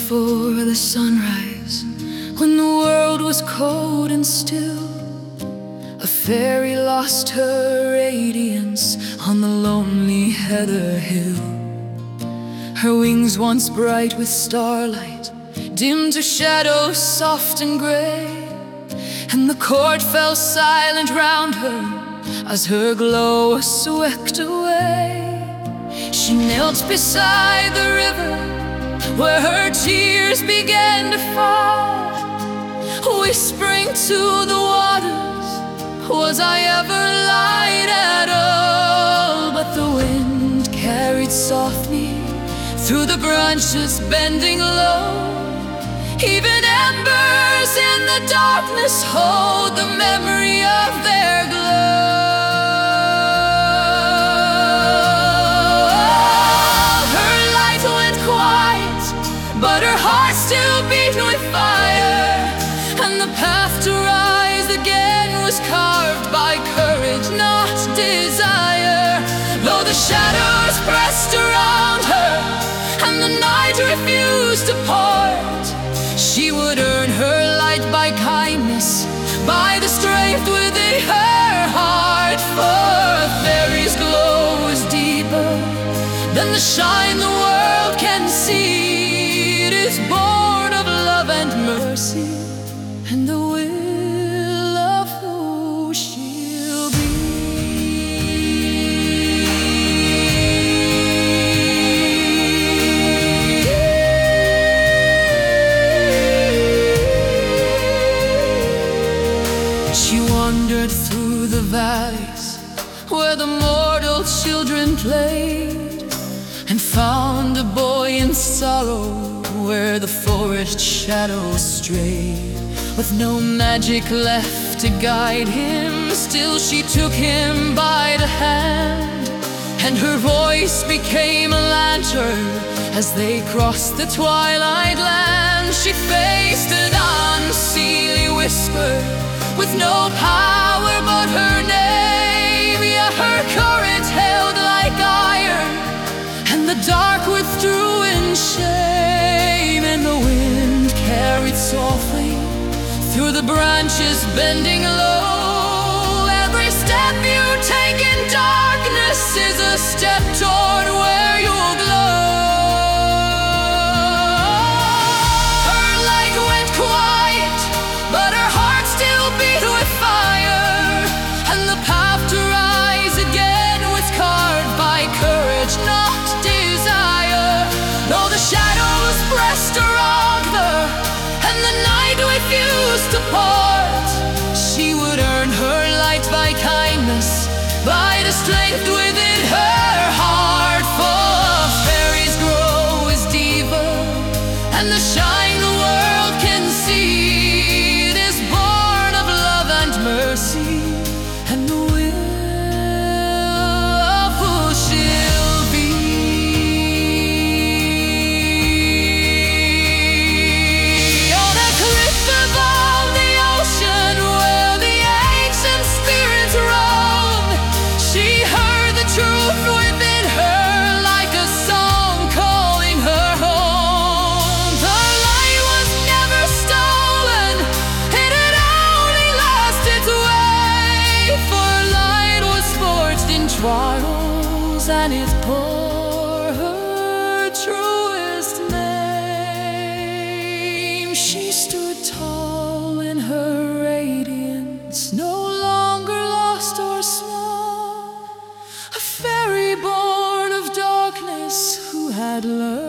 before the sunrise, when the world was cold and still, a fairy lost her radiance on the lonely heather hill. Her wings, once bright with starlight, dimmed to shadows soft and grey, and the court fell silent round her as her glow was swept away. She knelt beside the river where her tears began to fall, whispering to the waters, was I ever light at all? But the wind carried softly through the branches bending low. Even embers in the darkness hold the memory of their glow. Her light went quiet, but her heart still beat with fire, and the path to rise again was carved by courage, not desire. Though the shadows pressed around her and the night refused to part, she would earn her light by kindness, by the strength within her heart. For a fairy's glow is deeper than the shine the world can see. It is born of love and mercy, and the will of who she'll be. She wandered through the valleys where the mortal children played, and found a boy in sorrow where the forest shadows strayed. With no magic left to guide him, still she took him by the hand, and her voice became a lantern as they crossed the twilight land. She faced an unseelie whisper with no power but her name. Yeah, her courage held like iron, and the dark withdrew in shame. And the wind carried softly through the branches bending low. Every step you take in darkness is a step toward where you'll glow. Her light went quiet, but her heart still beat with fire, and the path to rise again was carved by courage, not desire. Though the shadows pressed around her and the night refused to part, she would earn her light by kindness, by the strength within her heart. For fairies grow is deeper, and the shine the world can see. It is born of love and mercy, and the will of who she'll be. On a cliff above the ocean where the ancient spirits roam, she heard the truth within her like a song calling her home. The light was never stolen, it had only lost its way, for light was forged in trials, and it bore her truest name. She stood tall in her radiance, no longer lost or small, a fairy born of darkness who had learned